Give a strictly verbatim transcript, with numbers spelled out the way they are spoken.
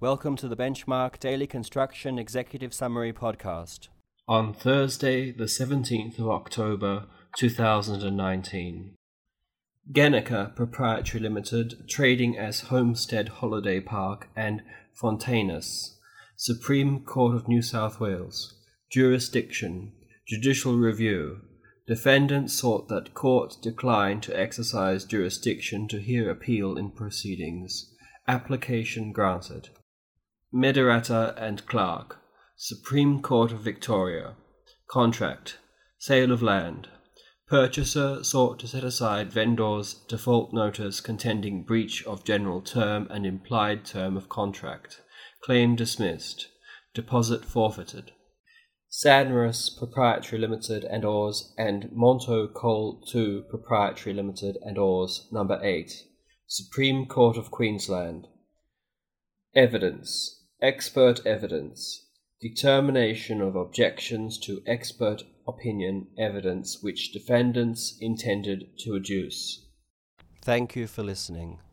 Welcome to the Benchmark Daily Construction Executive Summary Podcast. On Thursday, the seventeenth of October, two thousand nineteen. Gennica Proprietary Limited, trading as Homestead Holiday Park and Fontainus. Supreme Court of New South Wales. Jurisdiction. Judicial Review. Defendant sought that court decline to exercise jurisdiction to hear appeal in proceedings. Application granted. Mediratta and Clark. Supreme Court of Victoria. Contract. Sale of land. Purchaser sought to set aside vendor's default notice contending breach of general term and implied term of contract. Claim dismissed. Deposit forfeited. Sadnerus Proprietary Limited and Oars and Monto Coal two Proprietary Limited and Oars, number eight. Supreme Court of Queensland. Evidence. Expert evidence. Determination of objections to expert opinion evidence which defendants intended to adduce. Thank you for listening.